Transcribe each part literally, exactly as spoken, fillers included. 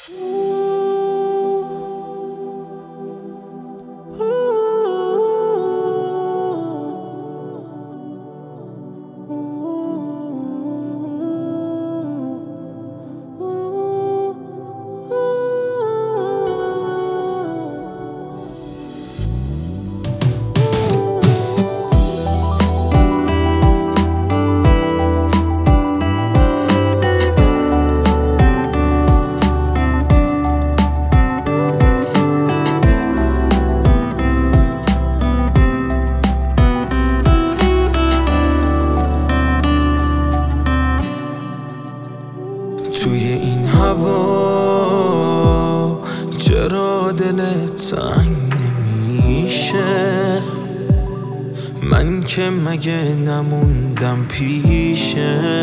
توی این هوا چرا دلت تنگ نمیشه؟ من که مگه نموندم پیشت؟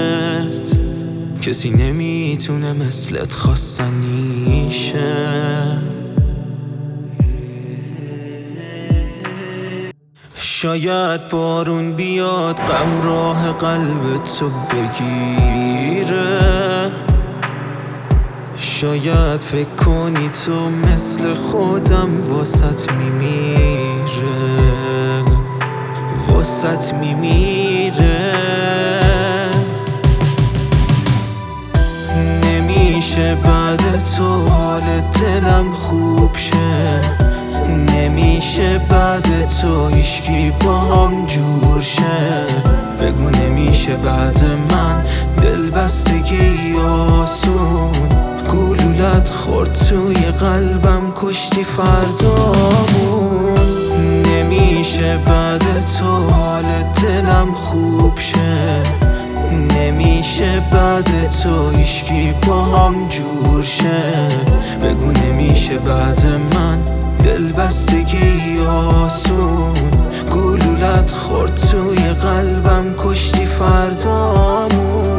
کسی نمیتونه مثلت خواستنیشه. شاید بارون بیاد غم راه قلبتو بگیره، شاید فکر کنی تو مثل خودم واسط میمیره، واسط میمیره. نمیشه بعد تو حال دلم خوب شه، نمیشه بعد تو هیچکی با هم جور شه. بگو نمیشه بعد من دل بستگی آسون، گلولت خورد توی قلبم کشتی فردامون. نمیشه بعد تو حال دلم خوب شه، نمیشه بعد تو هیچکی با هم جور شه. بگو نمیشه بعد من دل بستگی آسون، گلولت خورد توی قلبم کشتی فردامون.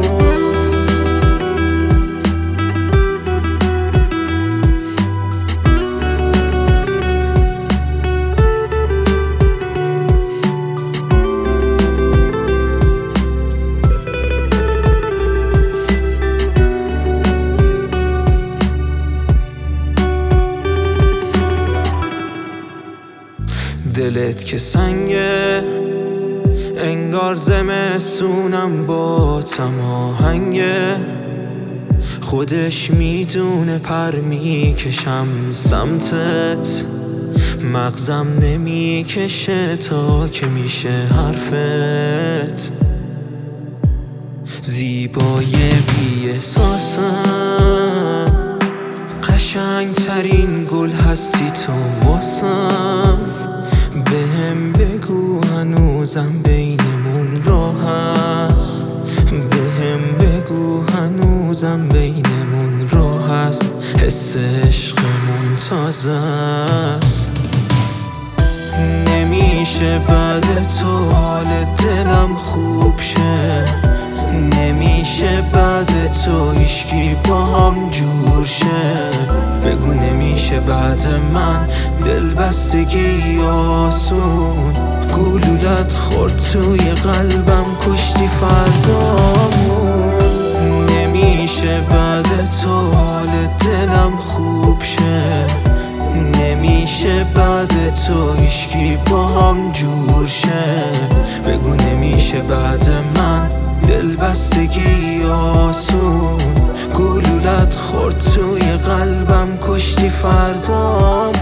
دلت که سنگه، انگار زمستونم با تماهنگه. خودش میدونه پر میکشم سمتت، مغزم نمیکشه تا که میشه حرفت. زیبای بی احساسم، قشنگ ترین گل هستی تو واسم. بهم بگو هنوزم بینمون راه هست، بهم بگو هنوزم بینمون راه هست. حس عشقمون تازه است. نمیشه بعد تو حال دلم خوب شه، نمیشه بعد تو هیچکی با هم جور شه. بگو نمیشه بعد من دل بستگی آسون، گلولت خورد توی قلبم کشتی فردامون. نمیشه بعد تو حال دلم خوب شه، نمیشه بعد تو هیچکی با هم جور شه. بگو نمیشه بعد من دل بستگی آسون، گلولت خورد توی قلبم کشتی فردامون.